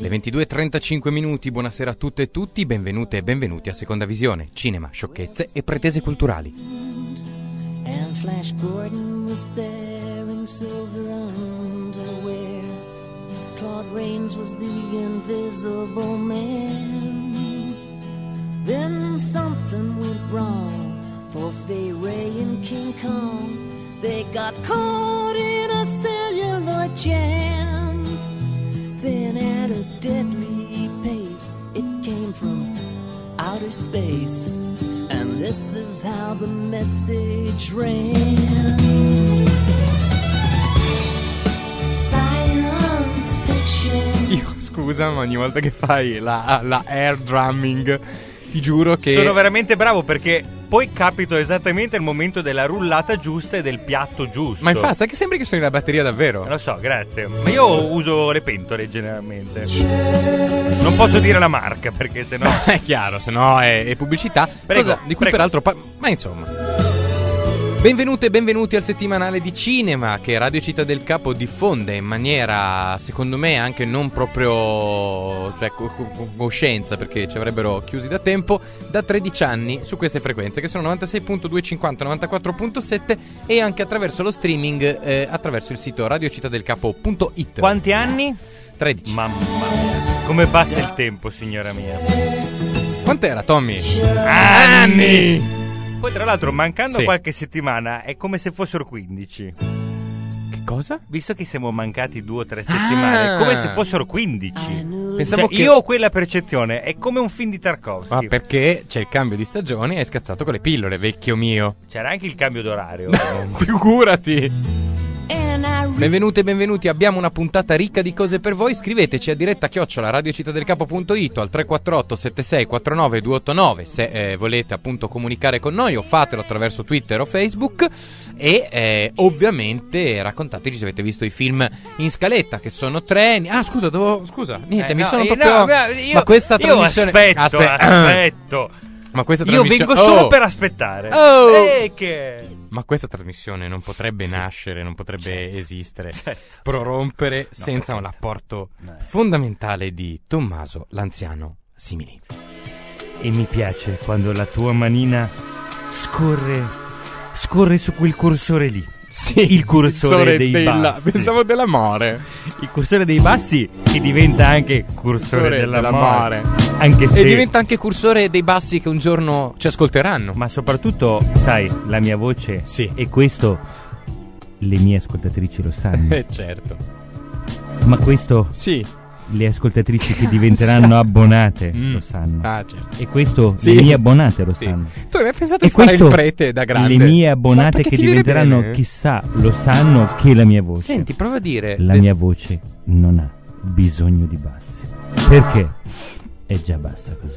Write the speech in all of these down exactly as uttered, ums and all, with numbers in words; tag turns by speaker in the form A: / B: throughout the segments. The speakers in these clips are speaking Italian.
A: Le ventidue e trentacinque minuti, buonasera a tutte e tutti, benvenute e benvenuti a Seconda Visione, cinema, sciocchezze e pretese culturali.
B: And Flash Gordon was there in silver underwear. Claude Rains was the invisible man. Then something went wrong for Fay Ray and King Kong. They got caught in a celluloid jam. Then at a deadly pace, it came from outer space. And this is how the message ran. Science fiction.
A: Io scusa, ma ogni volta che fai la, la air drumming, ti giuro che
C: sono veramente bravo, perché poi capito esattamente il momento della rullata giusta e del piatto giusto.
A: Ma infatti, sai che sembri che suoni la batteria davvero?
C: Lo so, grazie. Ma io uso le pentole generalmente. Non posso dire la marca perché sennò
A: è chiaro, sennò è, è pubblicità.
C: Prego,
A: cosa di cui
C: prego.
A: peraltro par- ma insomma. Benvenute e benvenuti al settimanale di cinema che Radio Città del Capo diffonde in maniera, secondo me, anche non proprio, cioè, con co- coscienza, perché ci avrebbero chiusi da tempo, da tredici anni su queste frequenze, che sono novantasei virgola duecentocinquanta, novantaquattro virgola sette, e anche attraverso lo streaming, eh, attraverso il sito radio città del capo punto it.
C: Quanti anni?
A: tredici.
C: Mamma mia, come passa il tempo, signora mia.
A: Quant'era, Tommy?
C: Anni! Poi tra l'altro, mancando
A: Sì.
C: qualche settimana, è come se fossero quindici.
A: Che cosa?
C: Visto che siamo mancati due o tre settimane,
A: Ah.
C: è come se fossero quindici.
A: Pensavo
C: Cioè,
A: che
C: io ho quella percezione, è come un film di Tarkovsky.
A: Ma perché c'è il cambio di stagione e hai scazzato con le pillole, vecchio mio.
C: C'era anche il cambio d'orario.
A: Figurati.
B: And I
A: Benvenute e benvenuti, abbiamo una puntata ricca di cose per voi. Scriveteci a diretta chiocciola radio città del capo punto it al tre quattro otto sette sei quattro nove due otto nove se eh, volete appunto comunicare con noi, o fatelo attraverso Twitter o Facebook. E eh, ovviamente raccontateci se avete visto i film in scaletta, che sono tre. Ah, scusa, devo, scusa, niente,
C: Eh,
A: mi
C: no,
A: sono
C: io-
A: proprio.
C: no, ma io-
A: ma questa
C: io
A: trasmissione.
C: aspetto,
A: Aspe-
C: aspetto.
A: Ma questa
C: Io
A: trasmissione.
C: vengo solo
A: Oh!
C: per aspettare.
A: Oh!
C: Eh, che...
A: Ma questa trasmissione non potrebbe
C: Sì.
A: nascere, non potrebbe
C: Certo.
A: esistere,
C: Certo.
A: prorompere senza un
C: certo.
A: apporto
C: No.
A: fondamentale di Tommaso l'anziano Simili.
C: E mi piace quando la tua manina scorre, scorre su quel cursore lì.
A: Sì,
C: Il cursore dei
A: della-
C: bassi.
A: Pensavo dell'amore.
C: Il cursore dei bassi, che diventa anche cursore,
A: Cursore
C: dell'amore.
A: dell'amore.
C: Anche se...
A: E diventa anche cursore dei bassi che un giorno ci ascolteranno.
C: Ma soprattutto, sai, la mia voce.
A: Sì.
C: E questo le mie ascoltatrici lo sanno.
A: Eh certo.
C: Ma questo
A: Sì.
C: le ascoltatrici che diventeranno abbonate
A: Mm.
C: lo sanno.
A: Ah, certo.
C: E questo
A: Sì.
C: le mie abbonate lo
A: Sì.
C: sanno.
A: Tu hai mai pensato
C: E
A: di fare
C: questo
A: il prete da grande?
C: le mie
A: Ma
C: abbonate
A: perché
C: che
A: ti viene
C: diventeranno,
A: bene?
C: chissà, lo sanno che la mia voce.
A: Senti, prova a dire.
C: La mia voce non ha bisogno di bassi. Perché? È già bassa così.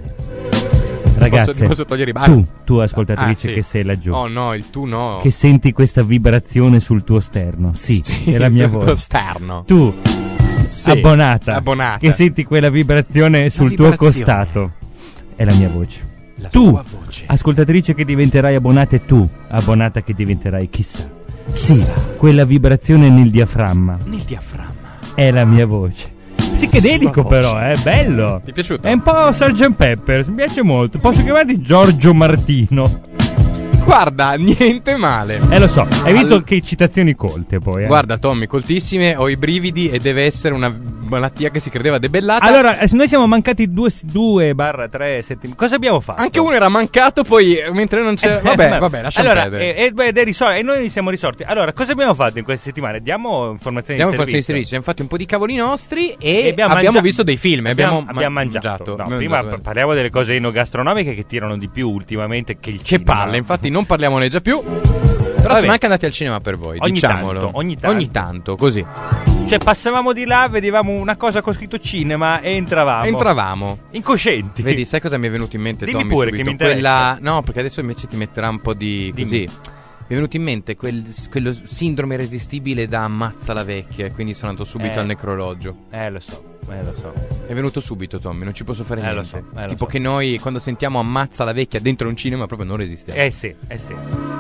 C: Ragazze,
A: Posso, posso togliere i bar?
C: tu, tu ascoltatrice
A: Ah, sì.
C: che sei laggiù,
A: Oh no, il tu no.
C: che senti questa vibrazione sul tuo sterno. Sì, è la mia
A: sul tuo
C: voce.
A: sterno.
C: Tu,
A: Sì.
C: abbonata,
A: Abbonata.
C: che senti quella vibrazione sul tuo
A: vibrazione.
C: costato, è la mia voce.
A: La
C: Tu,
A: tua voce.
C: ascoltatrice che diventerai abbonata, e tu, abbonata che diventerai chissà. Sì, quella vibrazione nel diaframma
A: Nel diaframma.
C: è la mia voce. Psichedelico
A: Sua voce.
C: però, è bello.
A: Ti è piaciuto?
C: È un po' sergeant Pepper, mi piace molto. Posso chiamarti Giorgio Martino?
A: Guarda, niente male.
C: Eh lo so, hai visto
A: Al-
C: che citazioni colte poi, eh?
A: Guarda Tommy, coltissime, ho i brividi e deve essere una malattia che si credeva debellata.
C: Allora, eh, noi siamo mancati due, due barra tre settimane. Cosa abbiamo fatto?
A: Anche uno era mancato, poi eh, mentre non c'era...
C: Eh,
A: Vabbè,
C: ma-
A: vabbè, lasciamo
C: allora,
A: perdere.
C: eh, eh, beh, ed è risol- e noi siamo risorti. Allora, cosa abbiamo fatto in queste settimane? Diamo informazioni
A: Diamo
C: di
A: forza di
C: servizio.
A: servizio, abbiamo fatto un po' di cavoli nostri e,
C: E
A: abbiamo,
C: mangia-
A: visto dei film.
C: Abbiamo,
A: Abbiamo,
C: abbiamo
A: ma-
C: mangiato. No,
A: abbiamo
C: prima
A: mangiato.
C: pa- parliamo delle cose enogastronomiche che tirano di più ultimamente che il
A: Che
C: cinema.
A: palle, infatti non parliamone già più. Però
C: Vabbè.
A: siamo anche andati al cinema per voi,
C: Ogni
A: diciamolo.
C: tanto, ogni tanto.
A: Ogni tanto, così.
C: Cioè, passavamo di là, vedevamo una cosa con scritto cinema e entravamo.
A: Entravamo.
C: Incoscienti.
A: Vedi, sai cosa mi è venuto in mente,
C: Dimmi
A: Tommy,
C: pure,
A: subito?
C: che mi interessa.
A: Quella... No, perché adesso invece ti metterà un po' di...
C: Dimmi.
A: così. Mi è venuto in mente quel, quello sindrome irresistibile da ammazza la vecchia, e quindi sono andato subito
C: Eh.
A: al necrologio.
C: Eh, lo so, eh, lo so.
A: È venuto subito, Tommy, non ci posso fare
C: Eh,
A: niente.
C: lo so, eh, lo
A: Tipo
C: so.
A: che noi, quando sentiamo ammazza la vecchia dentro un cinema, proprio non resistiamo.
C: Eh sì, eh sì.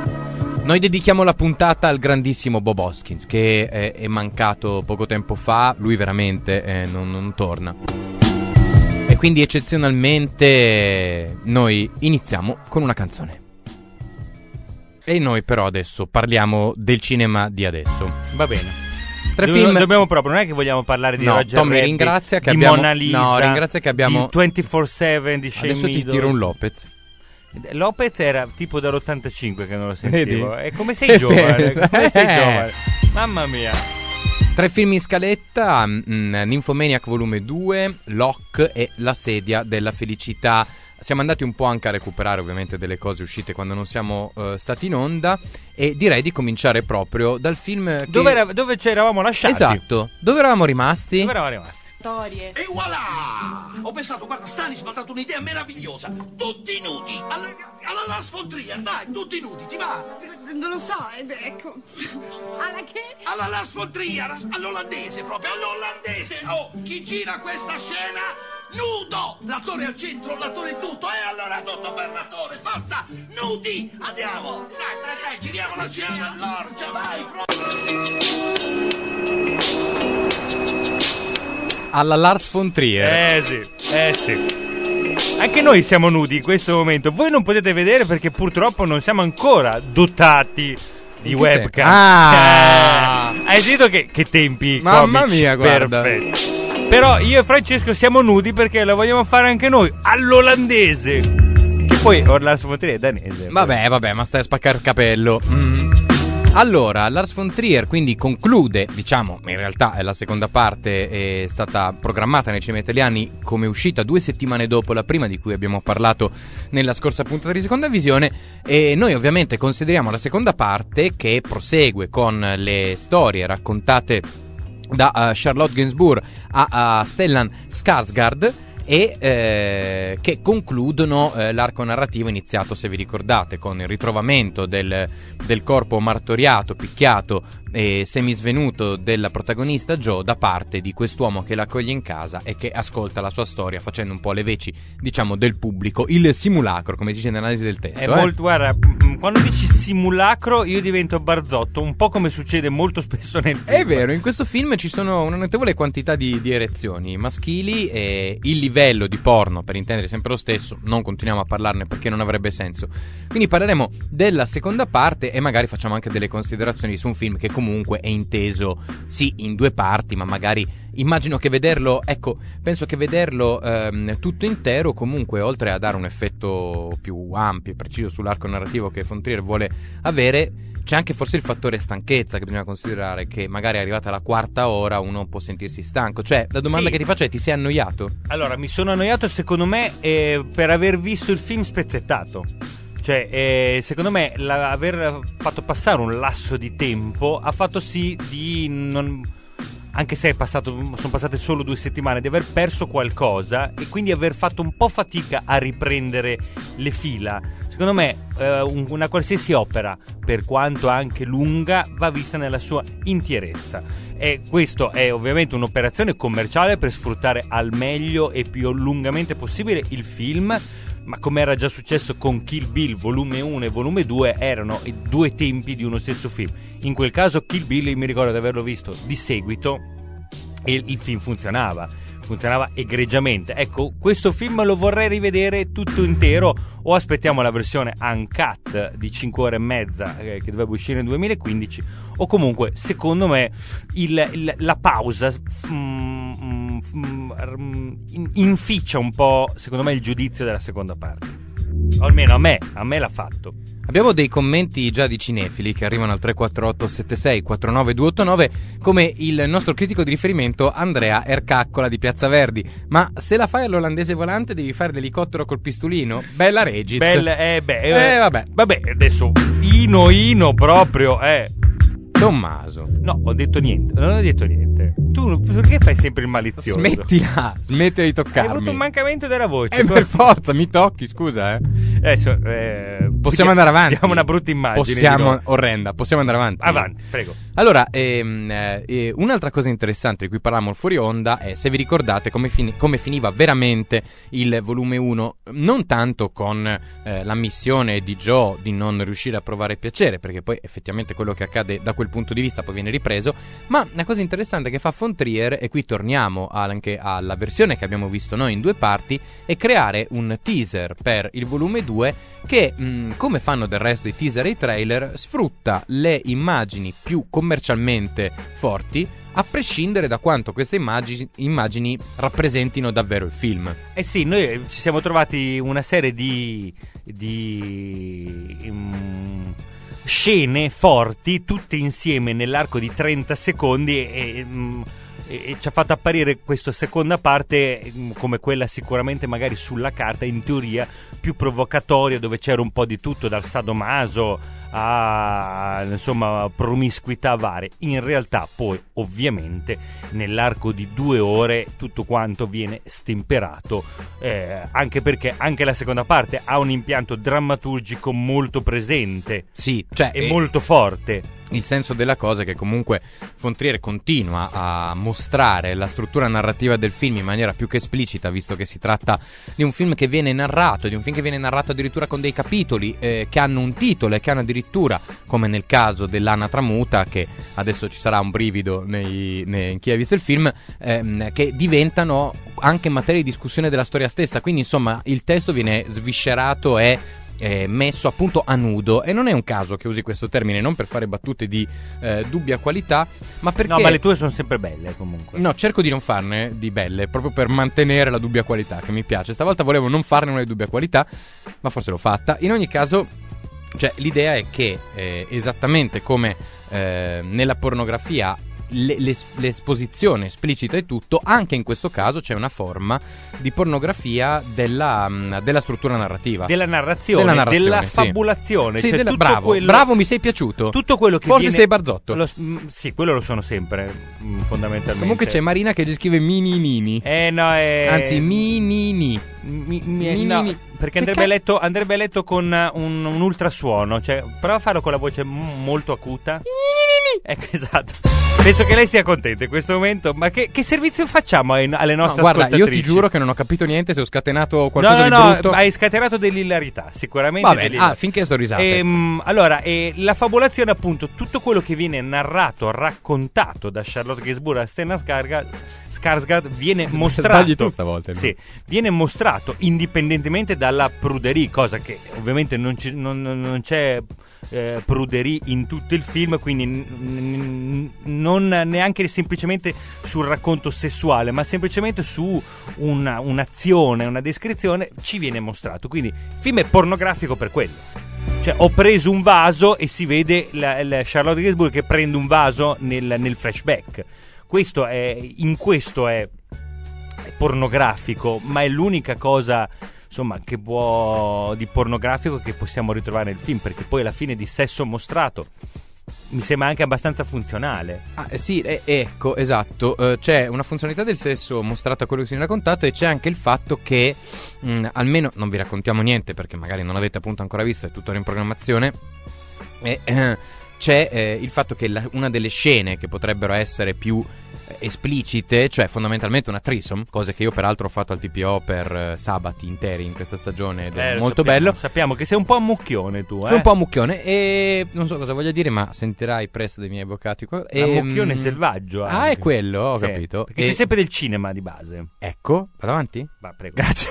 A: Noi dedichiamo la puntata al grandissimo Bob Hoskins, che è, è mancato poco tempo fa. Lui veramente eh, non, non torna. E quindi eccezionalmente noi iniziamo con una canzone. E noi però adesso parliamo del cinema di adesso.
D: Va bene.
A: Tre
D: Do-
A: film.
D: Dobbiamo proprio, non è che vogliamo parlare di
A: No,
D: Roger
A: Tommy
D: Rabbit,
A: ringrazia che
D: di
A: abbiamo-
D: Mona Lisa,
A: no, ringrazia che abbiamo-
D: di ventiquattro sette, di Shane
A: Adesso ti
D: Meadows.
A: tiro un Lopez.
D: Lopez era tipo dall'ottantacinque che non lo sentivo.
A: Vedi?
D: E come sei giovane? Come sei
A: Eh.
D: giovane? Mamma mia.
A: Tre film in scaletta, mm, Nymphomaniac volume due, Locke e La sedia della felicità. Siamo andati un po' anche a recuperare ovviamente delle cose uscite quando non siamo eh, stati in onda, e direi di cominciare proprio dal film che...
D: Dove, era- dove ci eravamo lasciati?
A: Esatto, dove eravamo rimasti?
D: Dove eravamo rimasti?
B: Storie.
E: E voilà! Ho pensato, guarda, Stanis mi ha dato un'idea meravigliosa. Tutti nudi, alla, alla Lars von Trier, dai, tutti nudi, ti va?
F: Non lo so, ed ecco. Alla che?
E: Alla Lars von Trier, all'olandese proprio, all'olandese! Oh, chi gira questa scena? Nudo! L'attore al centro, l'attore tutto, e allora tutto per l'attore, forza! Nudi! Andiamo! Dai, dai, dai, giriamo la scena dell'orgia, dai!
A: Alla Lars von Trier.
D: Eh sì, eh sì. Anche noi siamo nudi in questo momento. Voi non potete vedere perché purtroppo non siamo ancora dotati di
A: In che
D: webcam.
A: senso? Ah!
D: Eh, hai sentito che, che tempi
A: Mamma
D: comici?
A: mia, guarda.
D: Perfetto. Però io e Francesco siamo nudi perché lo vogliamo fare anche noi all'olandese. Che poi Lars von Trier è danese.
A: Vabbè, vabbè, ma stai a spaccare il capello. Mm. Allora, Lars von Trier quindi conclude, diciamo, in realtà la seconda parte è stata programmata nei cinema italiani come uscita due settimane dopo la prima, di cui abbiamo parlato nella scorsa puntata di Seconda Visione, e noi ovviamente consideriamo la seconda parte, che prosegue con le storie raccontate da uh, Charlotte Gainsbourg a, a Stellan Skarsgård, e eh, che concludono eh, l'arco narrativo iniziato, se vi ricordate, con il ritrovamento del, del corpo martoriato, picchiato e semisvenuto della protagonista Jo da parte di quest'uomo che l'accoglie in casa e che ascolta la sua storia facendo un po' le veci, diciamo, del pubblico, il simulacro, come dice nell'analisi del testo.
D: È
A: eh.
D: molto, guarda, quando dici simulacro io divento Barzotto, un po' come succede molto spesso nel film.
A: È vero, in questo film ci sono una notevole quantità di, di erezioni maschili, e il livello di porno, per intendere, sempre lo stesso. Non continuiamo a parlarne perché non avrebbe senso. Quindi parleremo della seconda parte e magari facciamo anche delle considerazioni su un film che comunque è inteso, sì, in due parti, ma magari immagino che vederlo, ecco, penso che vederlo ehm, tutto intero comunque, oltre a dare un effetto più ampio e preciso sull'arco narrativo che von Trier vuole avere, c'è anche forse il fattore stanchezza che bisogna considerare, che magari arrivata alla quarta ora uno può sentirsi stanco. Cioè, la domanda
D: Sì.
A: che ti faccio è: ti sei annoiato?
D: Allora, mi sono annoiato secondo me eh, per aver visto il film spezzettato. Cioè, eh, secondo me la- aver fatto passare un lasso di tempo ha fatto sì di non... anche se è passato, sono passate solo due settimane, di aver perso qualcosa e quindi aver fatto un po' fatica a riprendere le fila. Secondo me eh, un- una qualsiasi opera, per quanto anche lunga, va vista nella sua intierezza. E questo è ovviamente un'operazione commerciale per sfruttare al meglio e più lungamente possibile il film, ma come era già successo con Kill Bill volume uno e volume due, erano i due tempi di uno stesso film. In quel caso Kill Bill, io mi ricordo di averlo visto di seguito e il film funzionava, funzionava egregiamente. Ecco, questo film lo vorrei rivedere tutto intero, o aspettiamo la versione uncut di cinque ore e mezza eh, che dovrebbe uscire nel duemilaquindici, o comunque, secondo me, il, il, la pausa mm, mm, mm, in- inficia un po', secondo me, il giudizio della seconda parte. O almeno a me, a me l'ha fatto.
A: Abbiamo dei commenti già di cinefili che arrivano al tre quattro otto sette sei quattro nove due otto nove, come il nostro critico di riferimento Andrea Ercaccola di Piazza Verdi. Ma se la fai all'olandese volante devi fare l'elicottero col pistolino? Bella Regiz.
D: Bella, eh, beh,
A: Eh, vabbè.
D: Vabbè, adesso Ino Ino proprio, eh.
A: Tommaso,
D: No, ho detto niente, non ho detto niente. Tu perché fai sempre il malizioso?
A: smettila, smettila di
D: Hai
A: toccarmi.
D: avuto un mancamento della voce.
A: Eh, per forza, mi tocchi, scusa, eh.
D: Adesso, eh,
A: possiamo andare avanti.
D: Diamo una brutta immagine.
A: Possiamo, orrenda, possiamo andare avanti.
D: Avanti, prego.
A: Allora, ehm, eh, un'altra cosa interessante di cui parlavamo fuori onda è, se vi ricordate, come, fin- come finiva veramente il volume uno, non tanto con eh, la missione di Joe di non riuscire a provare piacere, perché poi effettivamente quello che accade da quel punto di vista poi viene ripreso, ma una cosa interessante che fa Von Trier, e qui torniamo anche alla versione che abbiamo visto noi in due parti, è creare un teaser per il volume due che, mh, come fanno del resto i teaser e i trailer, sfrutta le immagini più commercialmente forti, a prescindere da quanto queste immagini, immagini rappresentino davvero il film.
D: Eh sì, noi ci siamo trovati una serie di, di um, scene forti, tutte insieme nell'arco di trenta secondi, e, um, e, e ci ha fatto apparire questa seconda parte um, come quella sicuramente magari sulla carta, in teoria, più provocatoria, dove c'era un po' di tutto, dal sadomaso a, insomma, promiscuità varie. In realtà poi ovviamente nell'arco di due ore tutto quanto viene stemperato, eh, anche perché anche la seconda parte ha un impianto drammaturgico molto presente,
A: sì, cioè,
D: e
A: eh,
D: molto forte.
A: Il senso della cosa è che comunque Von Trier continua a mostrare la struttura narrativa del film in maniera più che esplicita, visto che si tratta di un film che viene narrato, di un film che viene narrato addirittura con dei capitoli eh, che hanno un titolo e che hanno addirittura, come nel caso dell'Anatra Muta, che adesso ci sarà un brivido nei, nei, in chi ha visto il film, ehm, che diventano anche materia di discussione della storia stessa. Quindi insomma il testo viene sviscerato e Eh, messo appunto a nudo, e non è un caso che usi questo termine, non per fare battute di eh, dubbia qualità, ma perché...
D: No, ma le tue sono sempre belle comunque.
A: No, cerco di non farne di belle, proprio per mantenere la dubbia qualità, che mi piace. Stavolta volevo non farne una di dubbia qualità, ma forse l'ho fatta. In ogni caso, cioè, l'idea è che eh, esattamente come eh, nella pornografia Le, l'es- l'esposizione esplicita e tutto, anche in questo caso c'è una forma di pornografia della, mh, della struttura narrativa,
D: della narrazione,
A: della, narrazione,
D: della
A: sì.
D: fabulazione,
A: sì,
D: cioè
A: della,
D: tutto
A: bravo,
D: quello,
A: bravo, mi sei piaciuto.
D: Tutto quello che
A: forse
D: viene,
A: sei Barzotto.
D: lo, mh, sì, quello lo sono sempre, mh, fondamentalmente.
A: Comunque c'è Marina che gli scrive mininini.
D: Eh no, è...
A: Anzi, minini.
D: Mi, mi,
A: Minini.
D: no, perché andrebbe,
A: ca-
D: letto, andrebbe letto con un, un ultrasuono, cioè prova a farlo con la voce m- molto acuta. Ecco, esatto. Penso che lei sia contenta in questo momento. Ma che, che servizio facciamo ai, alle nostre
A: no, guarda,
D: ascoltatrici?
A: io ti giuro che non ho capito niente, se ho scatenato qualcosa
D: no,
A: di
D: no,
A: brutto.
D: No, hai scatenato dell'ilarità, sicuramente.
A: Vabbè,
D: dell'ilarità.
A: ah, finché sono risate.
D: Ehm, allora, eh, la fabulazione, appunto, tutto quello che viene narrato, raccontato da Charlotte Gainsbourg a Stellan Skarsgård, Skarsgård viene mostrato.
A: Sbagli tu stavolta. No?
D: Sì, viene mostrato indipendentemente dalla pruderie, cosa che ovviamente non, ci, non, non c'è eh, pruderie in tutto il film, quindi n- n- non neanche semplicemente sul racconto sessuale, ma semplicemente su una, un'azione, una descrizione ci viene mostrato. Quindi il film è pornografico per quello. Cioè, ho preso un vaso e si vede la, la Charlotte Gainsbourg che prende un vaso nel, nel flashback. Questo è, in questo è, è pornografico, ma è l'unica cosa, insomma, che può di pornografico che possiamo ritrovare nel film, perché poi alla fine di sesso mostrato mi sembra anche abbastanza funzionale.
A: Ah, eh, sì, eh, ecco, esatto. Uh, c'è una funzionalità del sesso mostrata a quello che si viene raccontato, e c'è anche il fatto che, mh, almeno non vi raccontiamo niente perché magari non l'avete appunto ancora visto, è tuttora in programmazione. E, eh, c'è eh, il fatto che la, una delle scene che potrebbero essere più eh, esplicite, cioè fondamentalmente una threesome, cose che io peraltro ho fatto al T P O per eh, sabati interi in questa stagione ed è
D: Eh,
A: molto
D: sappiamo,
A: bello.
D: Sappiamo che sei un po' a mucchione tu, eh?
A: Sono un po' a mucchione e non so cosa voglia dire, ma sentirai presto dei miei avvocati.
D: A
A: e,
D: mucchione
A: mm,
D: selvaggio anche.
A: Ah, è quello, ho
D: Sì,
A: capito.
D: Perché
A: E-
D: c'è sempre del cinema di base.
A: Ecco, vado avanti?
D: Va, prego.
A: Grazie.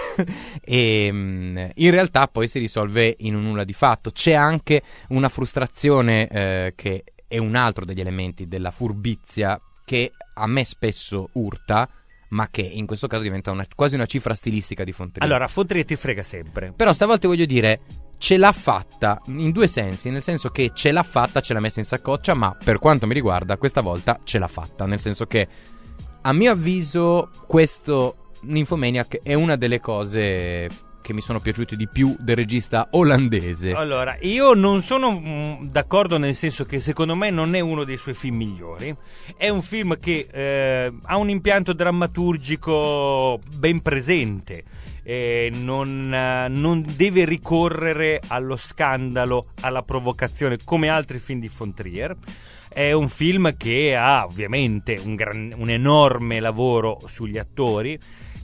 A: E mh, in realtà poi si risolve in un nulla di fatto. C'è anche una frustrazione eh, che è un altro degli elementi della furbizia che a me spesso urta, ma che in questo caso diventa una, quasi una cifra stilistica di Von Trier.
D: Allora, Von Trier ti frega sempre.
A: Però stavolta voglio dire, ce l'ha fatta in due sensi, nel senso che ce l'ha fatta, ce l'ha messa in saccoccia, ma per quanto mi riguarda questa volta ce l'ha fatta, nel senso che a mio avviso questo Nymphomaniac è una delle cose che mi sono piaciuti di più del regista olandese.
D: Allora, io non sono mh, d'accordo, nel senso che secondo me non è uno dei suoi film migliori. È un film che eh, ha un impianto drammaturgico ben presente. Eh, non, eh, non deve ricorrere allo scandalo, alla provocazione come altri film di von Trier. È un film che ha ovviamente un, gran, un enorme lavoro sugli attori.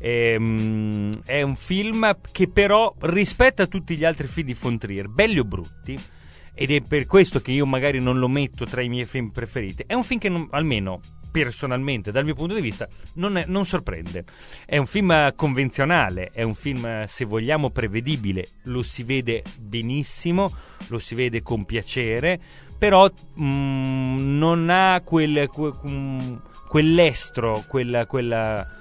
D: Ehm, è un film che però rispetta tutti gli altri film di von Trier, belli o brutti, ed è per questo che io magari non lo metto tra i miei film preferiti. È un film che non, almeno personalmente, dal mio punto di vista, non, è, non sorprende. È un film convenzionale, è un film, se vogliamo, prevedibile. Lo si vede benissimo, lo si vede con piacere, però mh, non ha quel, quel, mh, quell'estro, quella... quella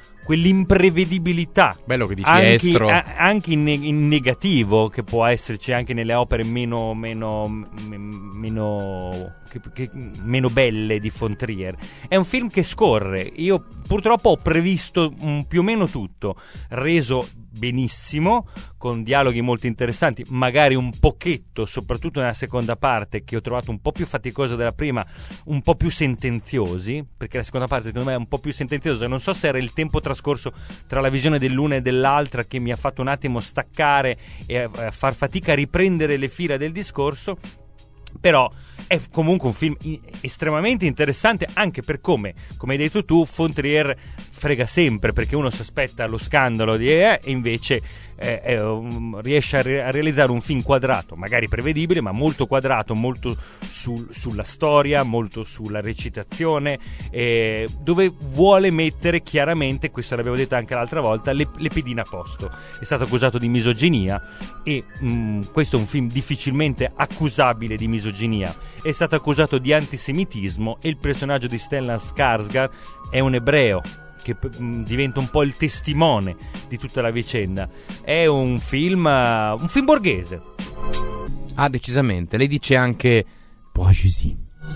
D: quell'imprevedibilità,
A: bello che dici
D: anche,
A: estro,
D: a, anche in, ne- in negativo, che può esserci anche nelle opere meno meno m- meno che, che, meno belle di von Trier. È un film che scorre. Io purtroppo ho previsto um, più o meno tutto, reso benissimo, con dialoghi molto interessanti, magari un pochetto, soprattutto nella seconda parte, che ho trovato un po' più faticosa della prima, un po' più sentenziosi, perché la seconda parte secondo me è un po' più sentenziosa. Non so se era il tempo trascorso tra la visione dell'una e dell'altra che mi ha fatto un attimo staccare e a, a far fatica a riprendere le fila del discorso, però è comunque un film in- estremamente interessante, anche per come, come hai detto tu, von Trier frega sempre, perché uno si aspetta lo scandalo di eh, e invece eh, eh, um, riesce a, re- a realizzare un film quadrato, magari prevedibile, ma molto quadrato, molto sul- sulla storia, molto sulla recitazione, eh, dove vuole mettere chiaramente, questo l'abbiamo detto anche l'altra volta, le, le pedine a posto. È stato accusato di misoginia e mh, questo è un film difficilmente accusabile di misoginia. È stato accusato di antisemitismo e il personaggio di Stellan Skarsgård è un ebreo che mh, diventa un po' il testimone di tutta la vicenda. È un film uh, un film borghese.
A: Ah, decisamente. Lei dice anche bourgeoisie.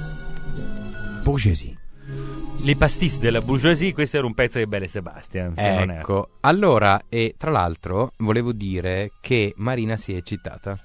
A: Bourgeoisie.
D: Les pastis della bourgeoisie, questo era un pezzo di Belle Sebastian. Se non
A: Ecco, allora, e tra l'altro volevo dire che Marina si è eccitata.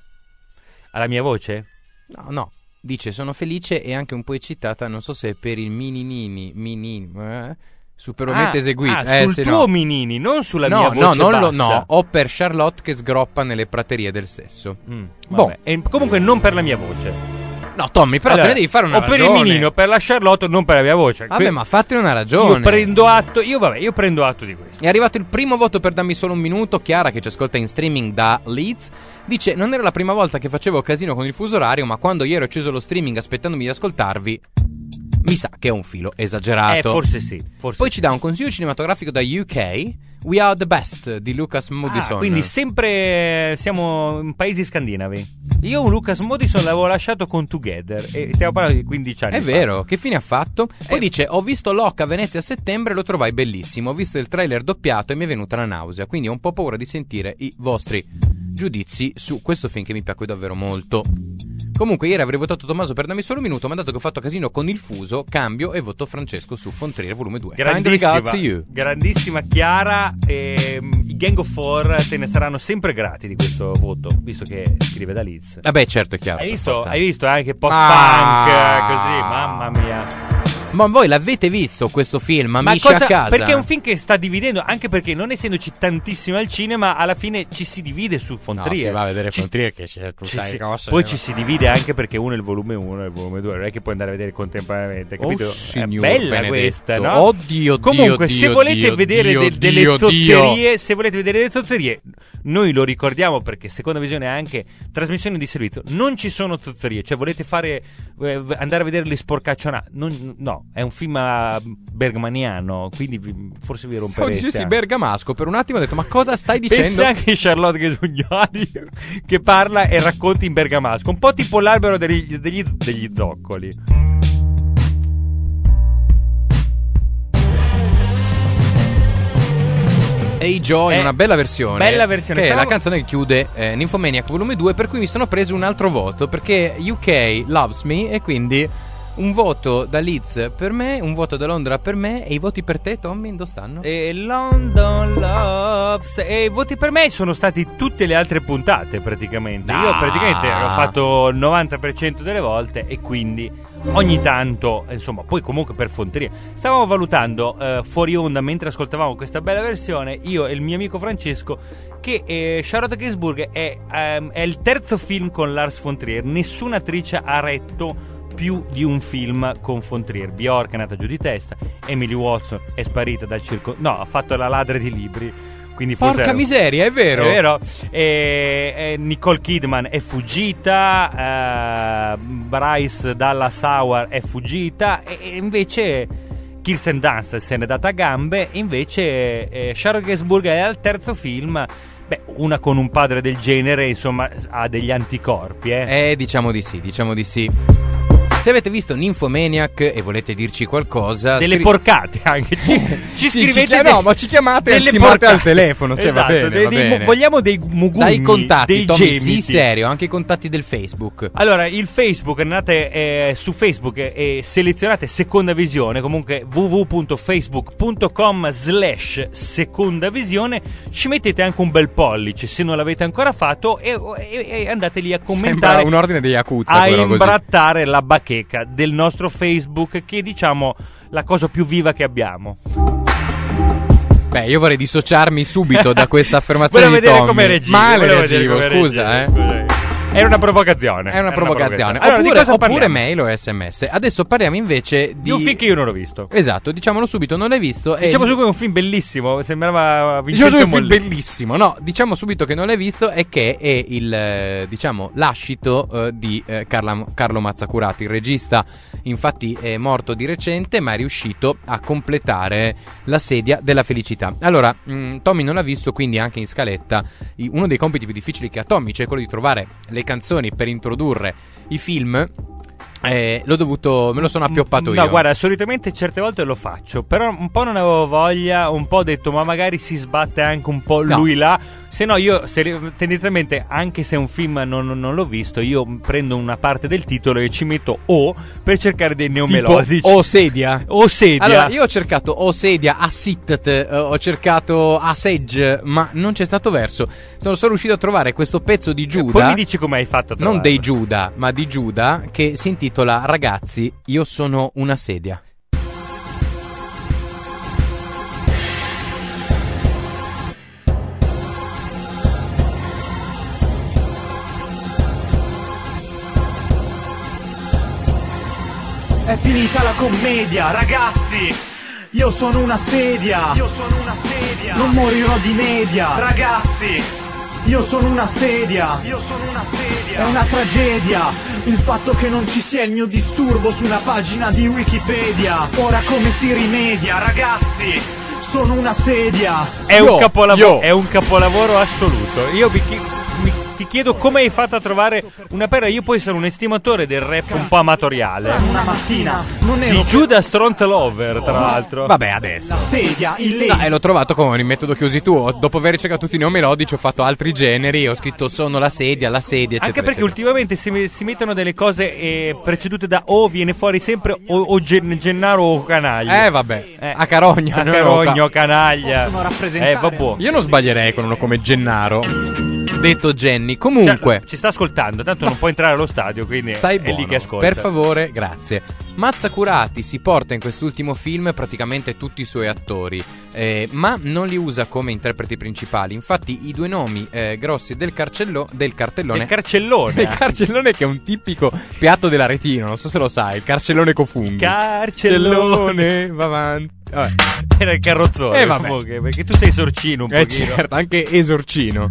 D: Alla mia voce?
A: No, no. Dice, sono felice e anche un po' eccitata, non so se per il mininini, minini, eh, superbamente
D: ah,
A: eseguito.
D: Ah,
A: eh,
D: sul
A: se
D: tuo
A: no.
D: minini, non sulla
A: no,
D: mia voce
A: no, non
D: bassa.
A: lo, no, o per Charlotte che sgroppa nelle praterie del sesso.
D: Mm,
A: Boh.
D: vabbè. E comunque non per la mia voce.
A: No, Tommy, però
D: Allora,
A: te ne devi fare una
D: o
A: ragione.
D: per il minino, per la Charlotte, non per la mia voce.
A: Vabbè,
D: Que-
A: ma fate una ragione.
D: Io prendo atto, io vabbè, io prendo atto di questo.
A: È arrivato il primo voto per Dammi solo un minuto. Chiara, che ci ascolta in streaming da Leeds, dice: non era la prima volta che facevo casino con il fuso orario, ma quando ieri ho acceso lo streaming aspettandomi di ascoltarvi, mi sa che è un filo esagerato.
D: Eh, forse sì, forse
A: Poi
D: sì.
A: ci dà un consiglio cinematografico da U K, We Are the Best di Lucas Moodysson.
D: Ah, quindi sempre siamo in paesi scandinavi. Io un Lucas Moodysson l'avevo lasciato con Together e stiamo parlando di quindici anni
A: È
D: fa.
A: vero, che fine ha fatto? Poi
D: Eh.
A: dice: ho visto Locke a Venezia a settembre e lo trovai bellissimo. Ho visto il trailer doppiato e mi è venuta la nausea. Quindi ho un po' paura di sentire i vostri giudizi su questo film che mi piacque davvero molto. Comunque ieri avrei votato Tommaso per Dammi solo un minuto, ma dato che ho fatto casino con il fuso, cambio e voto Francesco su von Trier volume due. Kind
D: Grandissima,
A: regards to you.
D: grandissima Chiara. E, i Gang of Four te ne saranno sempre grati di questo voto, visto che scrive da Leeds.
A: Vabbè, certo, è chiaro.
D: Hai
A: per
D: visto?
A: forza.
D: Hai visto anche post-punk,
A: Ah.
D: così, mamma mia.
A: Ma voi l'avete visto questo film,
D: Ma
A: amici
D: cosa,
A: a casa?
D: perché è un film che sta dividendo, anche perché non essendoci tantissimo al cinema, alla fine ci si divide su von
A: No,
D: Trier.
A: si va a vedere
D: Ci-
A: von Trier che c'è
D: ci
A: tutta
D: si-
A: le cose.
D: Poi ci si divide anche perché uno è il volume uno e il volume due, non è che puoi andare a vedere contemporaneamente, capito?
A: Oh,
D: È
A: signor
D: bella
A: benedetto.
D: questa, no?
A: Oddio, Dio,
D: Comunque,
A: Dio,
D: se volete
A: Dio,
D: vedere
A: Dio,
D: del- delle
A: Dio,
D: zozzerie, se volete vedere delle zozzerie, noi lo ricordiamo perché seconda visione è anche trasmissione di servizio. Non ci sono zozzerie, cioè volete fare eh, andare a vedere le sporcaccionate? Non- no, è un film eh, bergmaniano, quindi vi- forse vi
A: Stavo
D: rompereste.
A: dicendo
D: anche.
A: bergamasco, per un attimo ho detto: ma cosa stai dicendo?
D: Pensa anche a Charlotte Ghesugnoli che parla e racconta in bergamasco, un po' tipo l'albero degli, degli, degli zoccoli.
A: Hey Joe in
D: Eh,
A: una bella versione.
D: bella versione.
A: Che è
D: Stavo-
A: la canzone che chiude eh, Nymphomaniac volume due, per cui mi sono preso un altro voto perché U K loves me e quindi Un voto da Leeds per me, un voto da Londra per me, e i voti per te, Tommy, dove stanno?
D: E London Loves. E i voti per me sono stati tutte le altre puntate praticamente.
A: Ah.
D: Io praticamente l'ho fatto il novanta per cento delle volte, e quindi ogni tanto, insomma, poi comunque per fonteria. Stavamo valutando eh, fuori onda, mentre ascoltavamo questa bella versione, io e il mio amico Francesco, che eh, Charlotte Gainsbourg è, ehm, è il terzo film con Lars von Trier. Nessuna attrice ha retto più di un film con von Trier. Bjork è andata giù di testa, Emily Watson è sparita dal circo, no, ha fatto la ladra di libri, quindi forse
A: Porca
D: era...
A: miseria, è vero.
D: È vero. E, e Nicole Kidman è fuggita, eh, Bryce Dallas Howard è fuggita, e, e invece Kirsten Dunst se n'è data a gambe. E invece eh, Charlotte Gainsbourg è al terzo film. Beh, una con un padre del genere, insomma, ha degli anticorpi, eh.
A: Eh, diciamo di sì, diciamo di sì. Se avete visto Nymphomaniac e volete dirci qualcosa,
D: delle
A: scri-
D: porcate anche. Ci, ci
A: Sì,
D: scrivete
A: ci chia-
D: dei-
A: no, ma ci chiamate e
D: delle
A: ansimate
D: porcate.
A: al telefono, cioè, va
D: Esatto,
A: bene,
D: dei-
A: va
D: dei-
A: bene.
D: vogliamo dei mugugni,
A: Dai contatti,
D: dei
A: Tommy,
D: gemiti.
A: sì, serio, anche i contatti del Facebook.
D: Allora, il Facebook, andate eh, su Facebook e, e selezionate Seconda Visione, comunque w w w punto facebook punto com slash Seconda Visione, ci mettete anche un bel pollice se non l'avete ancora fatto, e, e, e andate lì a
A: Sembra
D: commentare,
A: un ordine degli Yakuza,
D: a
A: quello così.
D: imbrattare la bacheca del nostro Facebook, che è, diciamo, la cosa più viva che abbiamo.
A: Beh, io vorrei dissociarmi subito da questa affermazione
D: Volevo
A: di
D: vedere
A: Tommy.
D: come reagivi,
A: Male
D: volevo vedere
A: reagivo,
D: come
A: scusa,
D: reagivi,
A: eh.
D: scusa. Era una provocazione.
A: È una
D: Era
A: provocazione.
D: Allora, di
A: oppure
D: cosa
A: oppure
D: parliamo?
A: mail o sms. Adesso parliamo invece di
D: Di un film che io non ho visto.
A: Esatto, diciamolo subito, non l'hai visto. e-
D: Diciamo subito che è un film bellissimo, sembrava
A: Diciamo
D: Vincenzo
A: subito che è un film
D: Molli.
A: bellissimo. No, diciamo subito che non l'hai visto e che è il eh, diciamo lascito eh, di eh, Carla- Carlo Mazzacurati, il regista. Infatti è morto di recente, ma è riuscito a completare la sedia della felicità. Allora, mh, Tommy non l'ha visto, quindi anche in scaletta i- uno dei compiti più difficili che ha Tommy, cioè quello di trovare le canzoni per introdurre i film. Eh, l'ho dovuto, me lo sono appioppato io.
D: No, guarda, solitamente certe volte lo faccio, però un po' non avevo voglia, un po' ho detto ma magari si sbatte anche un po'
A: No.
D: lui là. Se no io se- tendenzialmente, anche se un film non, non- non l'ho visto, io prendo una parte del titolo e ci metto O per cercare dei
A: Tipo
D: neomelodici.
A: o sedia.
D: O sedia.
A: Allora, io ho cercato o sedia, a sit, eh, ho cercato a sedge, ma non c'è stato verso. Non sono riuscito a trovare questo pezzo di Giuda.
D: Poi mi dici come hai fatto a
A: Non
D: trovarlo.
A: dei Giuda, ma di Giuda, che si intitola Ragazzi, io sono una sedia.
G: È finita la commedia, ragazzi! Io sono una sedia! Io sono una sedia! Non morirò di media! Ragazzi! Io sono una sedia! Io sono una sedia! È una tragedia! Il fatto che non ci sia il mio disturbo su una pagina di Wikipedia! Ora come si rimedia, ragazzi? Sono una sedia!
D: È
A: Io,
D: un capolavoro,
A: io.
D: è un capolavoro assoluto. Io vi, chi- mi- ti chiedo come hai fatto a trovare una perla. Io poi sono un estimatore del rap un po' amatoriale.
G: Una mattina non ero
D: Di Giuda Stronza Lover, tra l'altro.
A: Vabbè, adesso.
G: la sedia, il legno.
A: No, e l'ho trovato con il metodo che usi tu. Dopo aver cercato tutti i neomelodici, ho fatto altri generi. Ho scritto sono la sedia, la sedia, eccetera.
D: Anche perché
A: eccetera.
D: ultimamente si, me- si mettono delle cose eh, precedute da O, viene fuori sempre o, o Gen- Gennaro o Canaglia.
A: Eh, vabbè.
D: Eh,
A: A Carogna.
D: A
A: no,
D: Carogno,
A: no,
D: Canaglia.
G: Possono rappresentare-
D: Eh, vabbè.
A: Io non sbaglierei con uno come Gennaro. Detto Jenny. Comunque.
D: Cioè, ci sta ascoltando, tanto non può entrare allo stadio, quindi
A: Stai
D: è
A: buono,
D: lì che ascolta.
A: per favore, grazie. Mazzacurati si porta in quest'ultimo film praticamente tutti i suoi attori, eh, ma non li usa come interpreti principali. Infatti i due nomi eh, grossi del, carcello- del cartellone...
D: Il carcellone.
A: il carcellone, che è un tipico piatto dell'aretino, non so se lo sai, il carcellone con funghi.
D: Carcellone.
A: va avanti. Vabbè.
D: Era il carrozzone.
A: Eh, vabbè.
D: comunque, perché tu sei sorcino un
A: Eh
D: pochino.
A: certo, anche esorcino.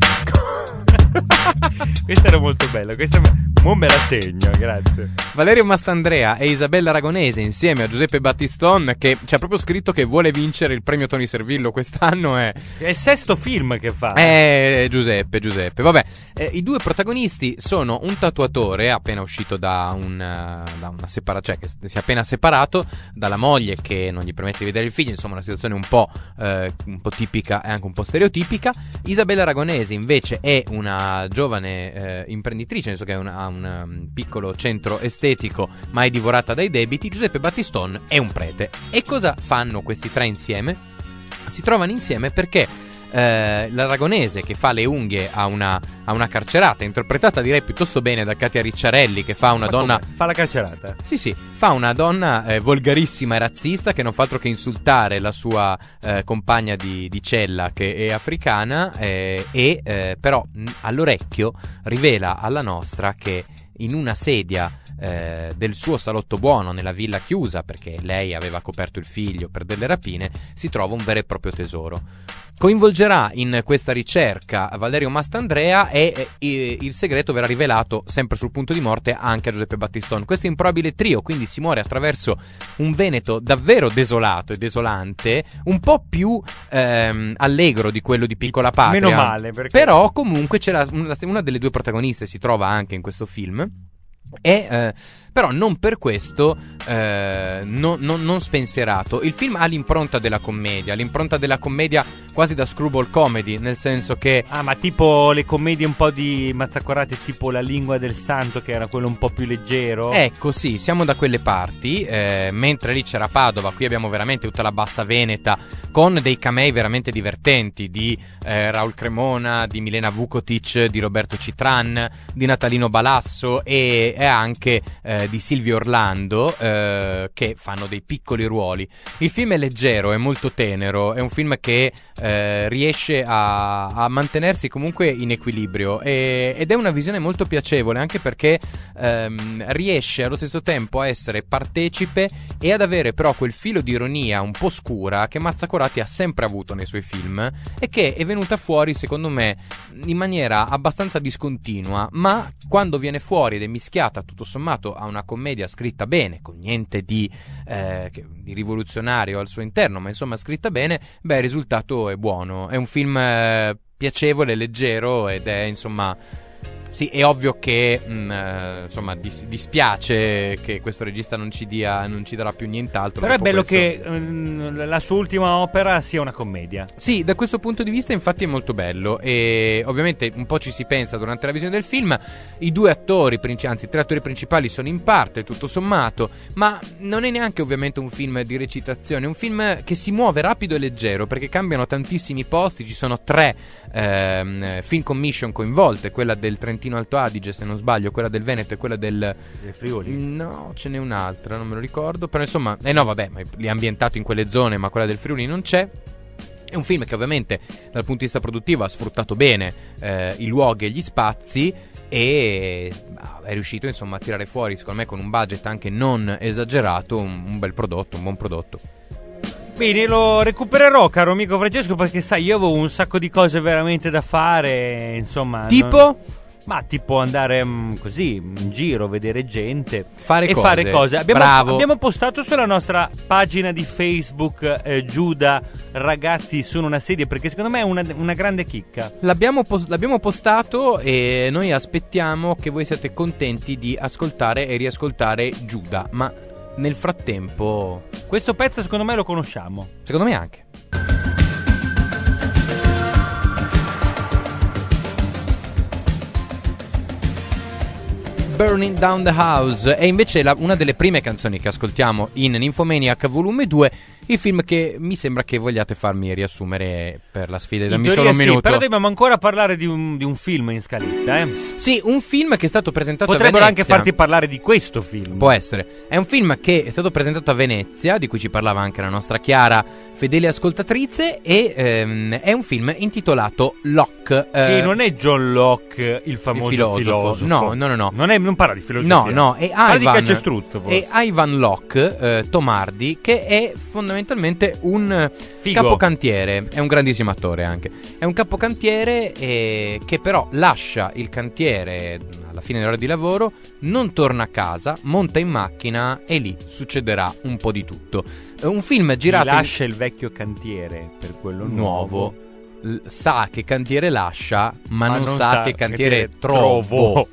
D: Questa era molto bella. Questa mo me la segno, grazie.
A: Valerio Mastandrea e Isabella Aragonese insieme a Giuseppe Battiston, che ci ha proprio scritto che vuole vincere il premio Tony Servillo quest'anno. È,
D: È il sesto film che fa.
A: è Giuseppe, Giuseppe. Vabbè, eh, i due protagonisti sono un tatuatore appena uscito da, un, eh, da una separazione, cioè che si è appena separato dalla moglie che non gli permette di vedere il figlio. Insomma, una situazione un po', eh, un po' tipica e anche un po' stereotipica. Isabella Aragonese invece è una giovane eh, imprenditrice, nel senso che è una, ha un um, piccolo centro estetico ma è divorata dai debiti. Giuseppe Battistone è un prete. E cosa fanno questi tre insieme? Si trovano insieme perché Eh, l'aragonese che fa le unghie a una, a una carcerata, interpretata direi piuttosto bene da Katia Ricciarelli, che fa una
D: Ma
A: donna...
D: come? Fa la carcerata?
A: Sì, sì, fa una donna eh, volgarissima e razzista che non fa altro che insultare la sua eh, compagna di, di cella, che è africana, eh, e eh, però mh, all'orecchio rivela alla nostra che in una sedia eh, del suo salotto buono nella villa chiusa, perché lei aveva coperto il figlio per delle rapine, si trova un vero e proprio tesoro. Coinvolgerà in questa ricerca Valerio Mastandrea e eh, il segreto verrà rivelato sempre sul punto di morte anche a Giuseppe Battistone. Questo improbabile trio quindi si muore attraverso un Veneto davvero desolato e desolante, un po' più ehm, allegro di quello di Piccola Patria.
D: Meno male, perché...
A: Però comunque c'è la, una, una delle due protagoniste si trova anche in questo film. E eh, però non per questo eh, no, no, non spensierato. Il film ha l'impronta della commedia, l'impronta della commedia quasi da screwball comedy, nel senso che
D: ah, ma tipo le commedie un po' di Mazzacorati, tipo La lingua del santo, che era quello un po' più leggero.
A: Ecco, sì, siamo da quelle parti. eh, mentre lì c'era Padova, qui abbiamo veramente tutta la bassa veneta, con dei camei veramente divertenti di eh, Raul Cremona, di Milena Vukotic, di Roberto Citran, di Natalino Balasso e, e anche eh, di Silvio Orlando, eh, che fanno dei piccoli ruoli. Il film è leggero, è molto tenero, è un film che eh, riesce a, a mantenersi comunque in equilibrio e, ed è una visione molto piacevole, anche perché ehm, riesce allo stesso tempo a essere partecipe e ad avere però quel filo di ironia un po' scura che Mazzacorati ha sempre avuto nei suoi film e che è venuta fuori secondo me in maniera abbastanza discontinua, ma quando viene fuori ed è mischiata tutto sommato a una commedia scritta bene, con niente di, eh, di rivoluzionario al suo interno, ma insomma scritta bene, beh, il risultato è buono. È un film eh, piacevole, leggero ed è insomma... Sì, è ovvio che mh, eh, insomma dis- dispiace che questo regista non ci dia, non ci darà più nient'altro.
D: Però è bello
A: questo.
D: che mh, la sua ultima opera sia una commedia.
A: Sì, da questo punto di vista infatti è molto bello e ovviamente un po' ci si pensa durante la visione del film. I due attori, princi- anzi i tre attori principali sono in parte, tutto sommato, ma non è neanche ovviamente un film di recitazione, è un film che si muove rapido e leggero perché cambiano tantissimi posti, ci sono tre ehm, film commission coinvolte, quella del Trentino Alto Adige se non sbaglio, quella del Veneto e quella del,
D: del Friuli.
A: No, ce n'è un'altra, non me lo ricordo, però insomma, eh no vabbè, ma è ambientato in quelle zone, ma quella del Friuli non c'è. È un film che ovviamente dal punto di vista produttivo ha sfruttato bene eh, i luoghi e gli spazi e è riuscito insomma a tirare fuori, secondo me con un budget anche non esagerato, un, un bel prodotto, un buon prodotto.
D: Bene, lo recupererò, caro amico Francesco, perché sai, io avevo un sacco di cose veramente da fare, insomma.
A: Tipo?
D: Non... Ma tipo andare mh, così in giro, vedere gente,
A: fare
D: e
A: cose.
D: fare cose. Abbiamo,
A: Bravo.
D: abbiamo postato sulla nostra pagina di Facebook eh, Giuda, ragazzi sono una sedia, perché secondo me è una, una grande chicca.
A: L'abbiamo, pos- l'abbiamo postato e noi aspettiamo che voi siate contenti di ascoltare e riascoltare Giuda, ma nel frattempo
D: questo pezzo secondo me lo conosciamo.
A: Secondo me anche. Burning Down the House è invece la, una delle prime canzoni che ascoltiamo in Nymphomaniac volume due, il film che mi sembra che vogliate farmi riassumere per la sfida. Dammi solo un
D: sì,
A: minuto.
D: Però dobbiamo ancora parlare di un, di un film in scaletta, eh?
A: Sì, un film che è stato presentato
D: Potrebbero
A: a Venezia.
D: anche farti parlare di questo film.
A: Può essere. È un film che è stato presentato a Venezia, di cui ci parlava anche la nostra Chiara, fedele ascoltatrice, e ehm, è un film intitolato Locke.
D: Eh, e non è John Locke, il famoso
A: il filosofo.
D: filosofo.
A: No, no, no, no.
D: Non, è, non parla di filosofia.
A: No, no, è
D: parla
A: Ivan,
D: di calcestruzzo, forse.
A: È Ivan Locke, eh, Tomardi, che è fondamentalmente un
D: Figo.
A: capocantiere. È un grandissimo attore anche. È un capocantiere eh, che però lascia il cantiere alla fine dell'ora di lavoro, non torna a casa, monta in macchina e lì succederà un po' di tutto. Un film girato...
D: Mi lascia in... il vecchio cantiere per quello nuovo.
A: nuovo. L- sa che cantiere lascia, ma, ma non, non sa, sa che cantiere, cantiere trovo.
D: trovo.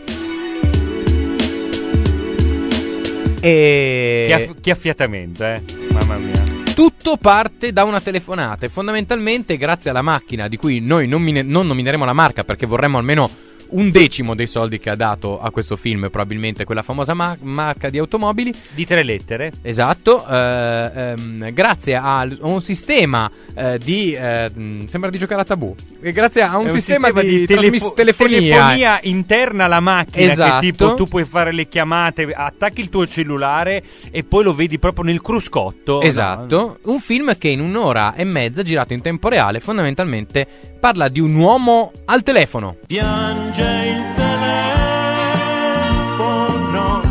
A: E...
D: Che, aff- che affiatamento, eh? Mamma mia.
A: Tutto parte da una telefonata e fondamentalmente grazie alla macchina, di cui noi non, mine- non nomineremo la marca perché vorremmo almeno un decimo dei soldi che ha dato a questo film, probabilmente quella famosa ma- marca di automobili.
D: Di tre lettere.
A: Esatto, eh, ehm, grazie a un sistema eh, di... Eh, sembra di giocare a Tabù. E grazie a un,
D: un
A: sistema,
D: sistema
A: di,
D: di
A: trasmis-
D: telefo-
A: telefonia.
D: telefonia interna alla macchina,
A: Esatto.
D: che tipo tu puoi fare le chiamate, attacchi il tuo cellulare e poi lo vedi proprio nel cruscotto.
A: Esatto,
D: no?
A: Un film che in un'ora e mezza, girato in tempo reale, fondamentalmente parla di un uomo al telefono.
G: Piange il telefono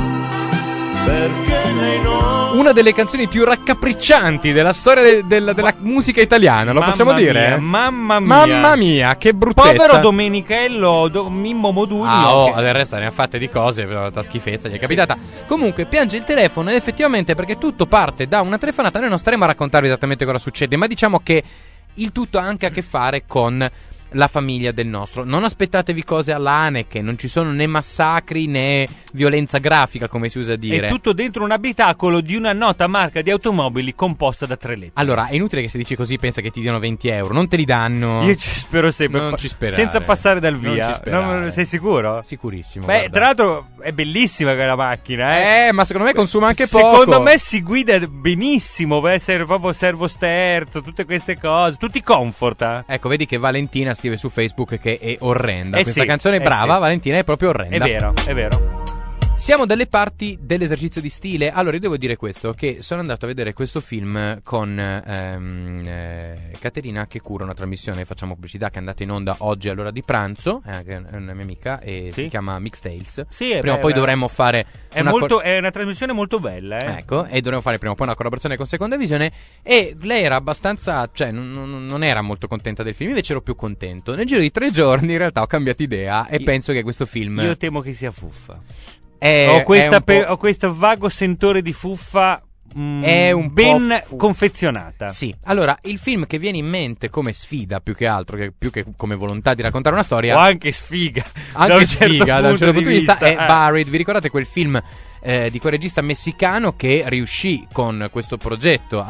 G: perché lei non...
A: Una delle canzoni più raccapriccianti della storia de- del- della musica italiana, lo
D: Mamma
A: possiamo dire?
D: mia, mamma mia.
A: Mamma mia, che bruttezza.
D: Povero Domenichello, do- Mimmo Modugno.
A: Ah, oh,
D: che-
A: del resto ne ha fatte di cose, però la schifezza gli è capitata. Comunque, piange il telefono ed effettivamente, perché tutto parte da una telefonata, noi non staremo a raccontarvi esattamente cosa succede, ma diciamo che il tutto ha anche a che fare con la famiglia del nostro. Non aspettatevi cose alla Haneke, non ci sono né massacri né violenza grafica, come si usa dire.
D: È tutto dentro un abitacolo di una nota marca di automobili composta da tre lettere.
A: Allora, è inutile che se dici così pensa che ti diano venti euro, non te li danno.
D: Io ci spero sempre.
A: Non ci sperare.
D: Senza passare dal
A: Non
D: via.
A: ci sperare.
D: Non- sei sicuro?
A: Sicurissimo.
D: Beh,
A: guarda.
D: tra l'altro è bellissima quella macchina, eh.
A: Eh, ma secondo me consuma anche poco.
D: Secondo me si guida benissimo, per essere proprio servo sterzo, tutte queste cose, tutti comfort.
A: Ecco, vedi che Valentina scrive su Facebook che è orrenda.
D: Eh
A: Questa
D: sì,
A: canzone è
D: eh
A: brava,
D: sì.
A: Valentina è proprio orrenda.
D: È vero, è vero.
A: Siamo dalle parti dell'esercizio di stile. Allora, io devo dire questo, che sono andato a vedere questo film con ehm, eh, Caterina, che cura una trasmissione, facciamo pubblicità, che è andata in onda oggi all'ora di pranzo, eh, che è una mia amica, e
D: Sì.
A: si chiama Mixtales.
D: Sì, è
A: prima o
D: beh,
A: poi
D: beh.
A: dovremmo fare
D: È,
A: una
D: molto,
A: cor-
D: è una trasmissione molto bella, eh.
A: Ecco, e dovremmo fare prima o poi una collaborazione con Seconda Visione. E lei era abbastanza, cioè non, non- non era molto contenta del film, invece ero più contento. Nel giro di tre giorni in realtà ho cambiato idea e
D: Io-
A: penso che questo film
D: Io temo che sia fuffa.
A: è,
D: ho, questa
A: è un
D: pe-
A: po'-
D: ho questo vago sentore di fuffa. mm,
A: È un po'
D: ben
A: fuffa.
D: confezionata.
A: Sì, allora il film che viene in mente come sfida più che altro, che più che come volontà di raccontare una storia,
D: O anche sfiga. da
A: anche
D: un certo
A: sfiga da un certo punto di vista, è
D: eh.
A: Buried. Vi ricordate quel film eh, di quel regista messicano che riuscì con questo progetto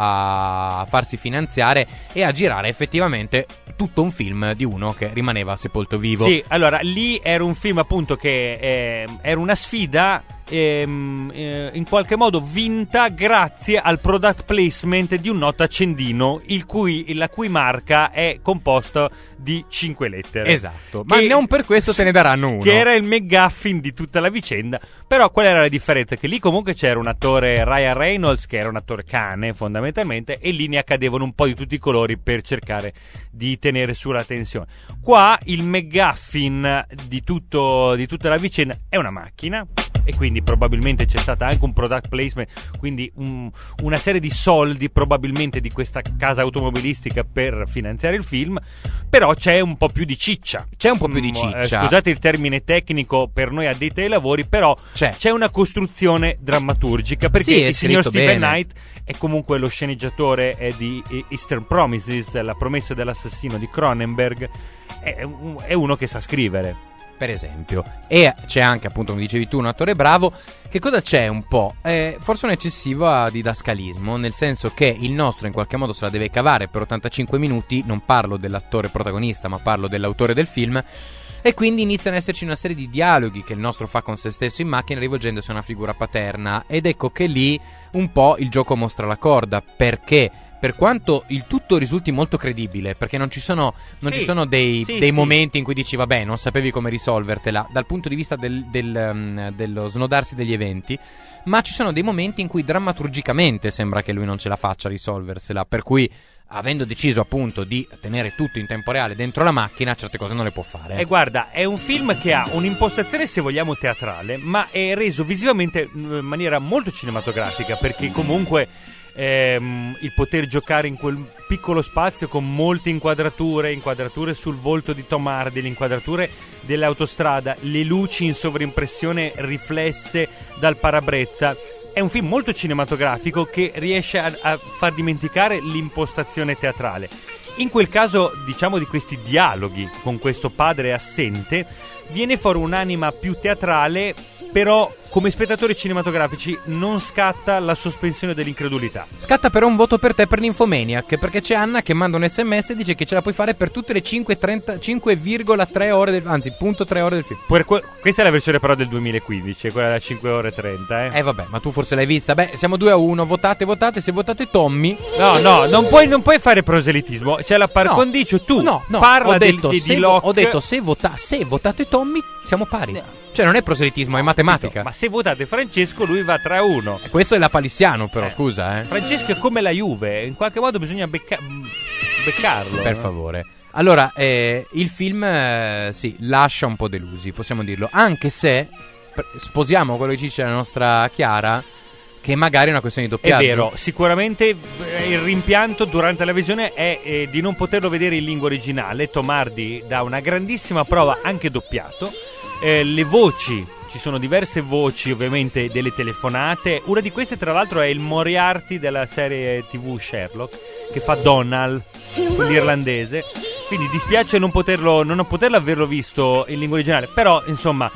A: a farsi finanziare e a girare effettivamente tutto un film di uno che rimaneva sepolto vivo.
D: Sì, allora lì era un film appunto che eh, era una sfida ehm, eh, in qualche modo vinta grazie al product placement di un noto accendino il cui, la cui marca è composta di cinque lettere.
A: Esatto, ma
D: Che-
A: non per questo se ne daranno uno.
D: Che era il McGuffin di tutta la vicenda. Però qual era la differenza? Che lì comunque c'era un attore, Ryan Reynolds, che era un attore cane fondamentalmente, e lì ne accadevano un po' di tutti i colori per cercare di tenere su la tensione. Qua il McGuffin di, tutto, di tutta la vicenda è una macchina, e quindi probabilmente c'è stata anche un product placement, quindi un- una serie di soldi probabilmente di questa casa automobilistica per finanziare il film. Però c'è un po' più di ciccia.
A: C'è un po' più di
D: Mm,
A: ciccia.
D: eh, scusate il termine tecnico per noi addetti ai lavori, però
A: C'è.
D: c'è una costruzione drammaturgica, perché
A: Sì, è
D: il signor
A: scritto
D: Stephen
A: bene.
D: Knight è comunque lo sceneggiatore eh, di Eastern Promises, la promessa dell'assassino di Cronenberg. È, un- è uno che sa scrivere.
A: Per esempio. E c'è anche, appunto, come dicevi tu, un attore bravo. Che cosa c'è un po'? Eh, forse un eccessivo didascalismo, nel senso che il nostro in qualche modo se la deve cavare per ottantacinque minuti. Non parlo dell'attore protagonista, ma parlo dell'autore del film. E quindi iniziano ad esserci una serie di dialoghi che il nostro fa con se stesso in macchina, rivolgendosi a una figura paterna. Ed ecco che lì un po' il gioco mostra la corda, perché per quanto il tutto risulti molto credibile, perché non ci sono, non
D: Sì,
A: ci sono dei,
D: sì,
A: dei
D: sì.
A: momenti in cui dici vabbè, non sapevi come risolvertela dal punto di vista del, del, um, dello snodarsi degli eventi, ma ci sono dei momenti in cui drammaturgicamente sembra che lui non ce la faccia a risolversela, per cui avendo deciso appunto di tenere tutto in tempo reale dentro la macchina, certe cose non le può fare.
D: E guarda, è un film che ha un'impostazione, se vogliamo, teatrale, ma è reso visivamente in maniera molto cinematografica, perché comunque ehm, il poter giocare in quel piccolo spazio con molte inquadrature, inquadrature sul volto di Tom Hardy, le inquadrature dell'autostrada, le luci in sovrimpressione riflesse dal parabrezza. È un film molto cinematografico che riesce a, a far dimenticare l'impostazione teatrale. In quel caso, diciamo, di questi dialoghi con questo padre assente, viene fuori un'anima più teatrale, però come spettatori cinematografici non scatta la sospensione dell'incredulità.
A: Scatta però un voto per te per Nymphomaniac, perché c'è Anna che manda un sms e dice che ce la puoi fare per tutte le cinque virgola tre ore del, anzi punto tre ore del film.
D: Per que- questa è la versione però del duemilaquindici, quella da cinque ore e trenta, eh.
A: Eh vabbè, ma tu forse l'hai vista. Beh, siamo due a uno, votate, votate, se votate Tommy.
D: No, no, non puoi, non puoi fare proselitismo. C'è la par
A: No.
D: condicio, tu
A: No, no,
D: parla
A: ho detto,
D: del, di,
A: se,
D: di
A: vo-
D: Locke.
A: ho detto se, vota- se votate Tommy siamo pari. Cioè non è proselitismo, è matematica.
D: Ma se votate Francesco lui va tre a uno.
A: E questo è la palissiano però,
D: Eh.
A: scusa, eh.
D: Francesco è come la Juve, in qualche modo bisogna becca- beccarlo.
A: Per
D: no?
A: favore. Allora, eh, il film eh, sì, lascia un po' delusi, possiamo dirlo. Anche se pr- sposiamo quello che dice la nostra Chiara, che magari è una questione di
D: È
A: doppiaggio.
D: vero, sicuramente eh, il rimpianto durante la visione è eh, di non poterlo vedere in lingua originale. Tom Hardy dà una grandissima prova anche doppiato. Eh, le voci, ci sono diverse voci ovviamente delle telefonate. Una di queste tra l'altro è il Moriarty della serie tivù Sherlock, che fa Donald, l'irlandese. Quindi dispiace non poterlo, non poterlo averlo visto in lingua originale. Però insomma,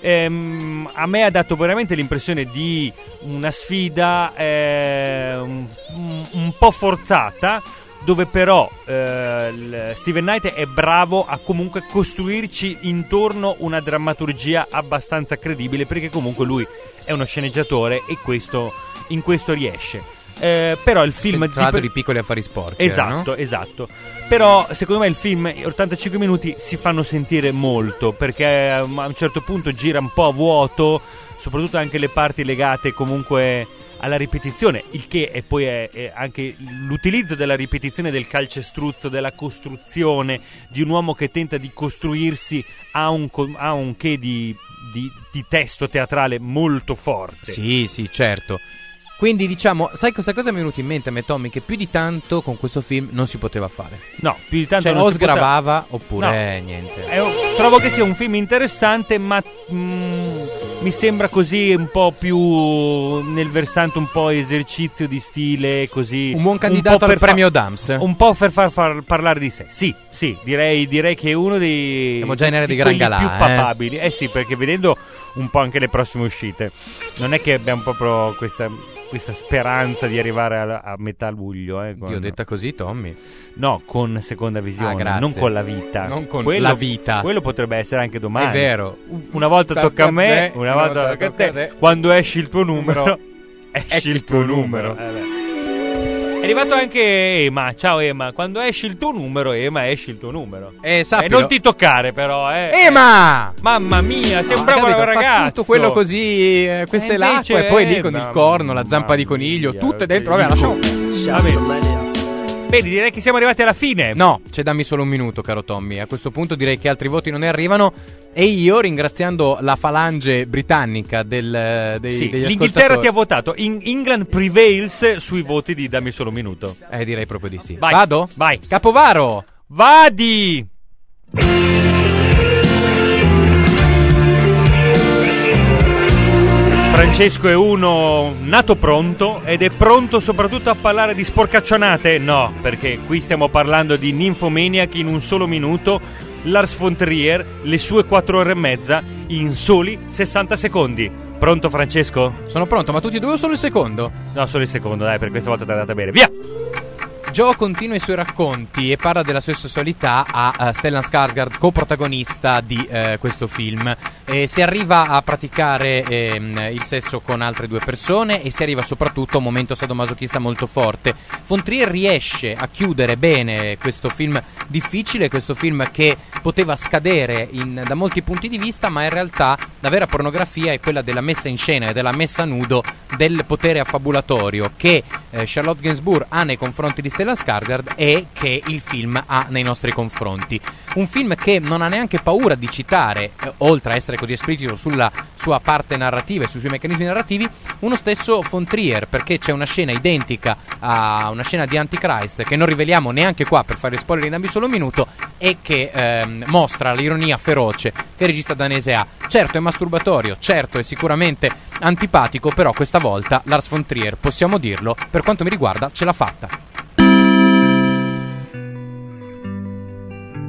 D: ehm, a me ha dato veramente l'impressione di una sfida eh, un, un po' forzata, dove però eh, il Steven Knight è bravo a comunque costruirci intorno una drammaturgia abbastanza credibile, perché comunque lui è uno sceneggiatore e questo, in questo riesce. Eh, però il film
A: Tra l'altro
D: di,
A: di piccoli affari sporchi.
D: esatto, esatto. Però secondo me il film, ottantacinque minuti, si fanno sentire molto, perché a un certo punto gira un po' a vuoto, soprattutto anche le parti legate comunque alla ripetizione, il che è poi è, è anche l'utilizzo della ripetizione, del calcestruzzo, della costruzione di un uomo che tenta di costruirsi a un, co- a un che di, di, di testo teatrale molto forte.
A: Sì, sì, certo. Quindi diciamo, sai cosa, cosa mi è venuto in mente a me, Tommy? Che più di tanto con questo film non si poteva fare.
D: No, più di tanto
A: Cioè
D: non
A: o
D: si poteva-
A: sgravava oppure
D: No.
A: eh, niente.
D: È un- trovo che sia un film interessante, ma mm, mi sembra così un po' più nel versante un po' esercizio di stile, così
A: Un buon
D: po'
A: candidato al
D: per fa-
A: premio Dams.
D: un po' per far, far parlare di sé. Sì, sì, direi, direi che è uno dei
A: Siamo già in era di gran
D: quelli
A: galà,
D: più
A: eh.
D: papabili. Eh sì, perché vedendo un po' anche le prossime uscite, non è che abbiamo proprio questa questa speranza di arrivare a, a metà luglio, eh,
A: Ti
D: con-
A: ho detta così, Tommy.
D: no, con seconda visione,
A: Ah, grazie.
D: non con la vita.
A: Non con
D: Quello-
A: la vita.
D: Quello potrebbe essere anche domani.
A: È vero.
D: Una volta tocca a me, una volta tocca a te. Quando esci il tuo numero, esci il tuo numero. Eh, beh. È arrivato anche Ema. Ciao Ema. Quando esci il tuo numero, Ema, esci il tuo numero.
A: Eh,
D: E
A: sappilo.
D: non ti toccare, però, eh.
A: Ema!
D: Mamma mia, sei un
A: Ah,
D: bravo
A: capito, fa
D: ragazzo.
A: tutto quello così, eh, queste
D: E
A: l'acqua
D: invece,
A: e poi lì
D: eh,
A: con il
D: mamma
A: corno, la zampa di coniglio,
D: mia,
A: tutte dentro.
D: che
A: Vabbè, lasciamo.
D: Va bene. Bene, direi che siamo arrivati alla fine.
A: No, c'è dammi solo un minuto, caro Tommy. A questo punto direi che altri voti non ne arrivano. E io, ringraziando la falange britannica del, dei,
D: Sì,
A: degli
D: l'Inghilterra ti
A: ascoltatori,
D: ha votato. In England prevails sui voti di Dammi solo un minuto.
A: eh, direi proprio di sì.
D: Vai,
A: Vado?
D: vai.
A: Capovaro!
D: Vadi! Francesco è uno nato pronto ed è pronto soprattutto a parlare di sporcaccionate. No, perché qui stiamo parlando di Nymphomaniac in un solo minuto. Lars von Trier, le sue quattro ore e mezza in soli sessanta secondi. Pronto Francesco?
A: Sono pronto, ma tutti e due o solo il secondo?
D: No, solo il secondo, dai, per questa volta ti è andata bene. Via!
A: Joe continua i suoi racconti e parla della sua sessualità a uh, Stellan Skarsgård, coprotagonista di uh, questo film. E si arriva a praticare ehm, il sesso con altre due persone e si arriva soprattutto a un momento sadomasochista molto forte. Von Trier riesce a chiudere bene questo film difficile, questo film che poteva scadere in, da molti punti di vista, ma in realtà la vera pornografia è quella della messa in scena e della messa a nudo del potere affabulatorio che eh, Charlotte Gainsbourg ha nei confronti di Stellan Skarsgård e che il film ha nei nostri confronti. Un film che non ha neanche paura di citare, eh, oltre a essere così esplicito sulla sua parte narrativa e sui suoi meccanismi narrativi, uno stesso Von Trier, perché c'è una scena identica a una scena di Antichrist che non riveliamo neanche qua per fare spoiler in dammi solo un minuto e che ehm, mostra l'ironia feroce che il regista danese ha. Certo è masturbatorio, certo è sicuramente antipatico, però questa volta Lars von Trier, possiamo dirlo, per quanto mi riguarda ce l'ha fatta.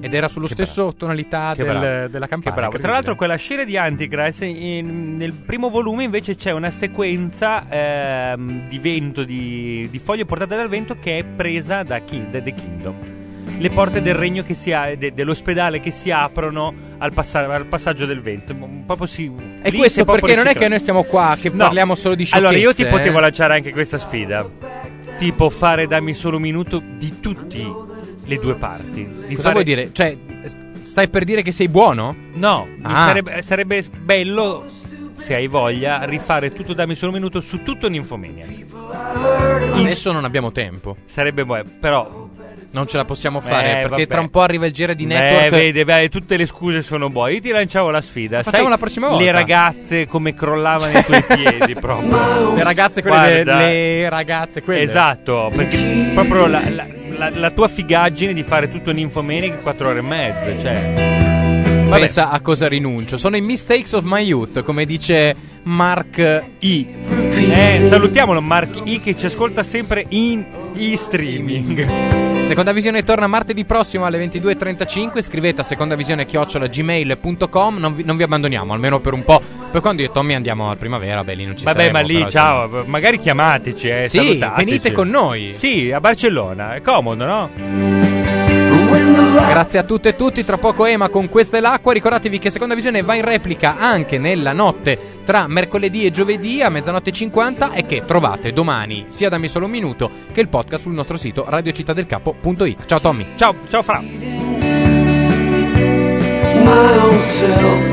A: Ed era sullo
D: Che
A: stesso tonalità
D: Che
A: del-
D: bravo.
A: della
D: Che
A: campana.
D: bravo. Tra l'altro quella scena di Antichrist in- nel primo volume invece c'è una sequenza ehm, di vento, di, di foglie portate dal vento che è presa da, Ki- da The Kingdom. Le porte del regno che si ha, de- dell'ospedale che si aprono al, passa- al passaggio del vento. Proprio si,
A: E
D: lì si
A: questo
D: è proprio
A: perché non è che
D: riciclato.
A: noi siamo qua che
D: No.
A: parliamo solo di sciocchezze.
D: Allora io ti
A: eh.
D: potevo lanciare anche questa sfida. Tipo fare dammi solo un minuto di tutti le due parti. Di
A: Cosa
D: fare...
A: vuoi dire? Cioè, st- stai per dire che sei buono?
D: No, mi
A: Ah.
D: sarebbe, sarebbe bello, se hai voglia, rifare tutto dammi solo un minuto su tutto Ninfomania.
A: Adesso non abbiamo tempo.
D: Sarebbe buono, però...
A: Non ce la possiamo fare
D: Eh,
A: perché
D: vabbè.
A: tra un po' arriva il Gera di
D: Eh,
A: Network.
D: vede, vede, tutte le scuse sono buone. Io ti lanciavo la sfida.
A: Facciamo
D: Sai
A: la prossima volta.
D: Le ragazze come crollavano i tuoi piedi proprio.
A: Le ragazze, quelle de-
D: Guarda.
A: le ragazze, quelle.
D: Esatto, perché proprio la, la, la, la tua figaggine di fare tutto Ninfomaniac in quattro ore e mezza, cioè... Vabbè.
A: Pensa a cosa rinuncio. Sono i mistakes of my youth, come dice Mark I.
D: Eh, salutiamolo Mark I che ci ascolta sempre in e-streaming.
A: Seconda Visione torna martedì prossimo alle ventidue e trentacinque. Scrivete a secondavisione chiocciola gmail punto com. Non vi, non vi abbandoniamo, almeno per un po'. Per quando io e Tommy andiamo al primavera, beh, lì non ci
D: Vabbè,
A: saremo,
D: ma lì,
A: però,
D: ciao,
A: insomma.
D: magari chiamateci, eh,
A: Sì,
D: salutateci.
A: venite con noi.
D: Sì, a Barcellona, è comodo, no?
A: Grazie a tutte e tutti. Tra poco Ema con Questa è l'acqua. Ricordatevi che Seconda Visione va in replica anche nella notte tra mercoledì e giovedì a mezzanotte e cinquanta e che trovate domani sia Dammi solo un minuto che il podcast sul nostro sito radio città del capo punto it. Ciao Tommy.
D: Ciao, ciao Fra.
H: my own self.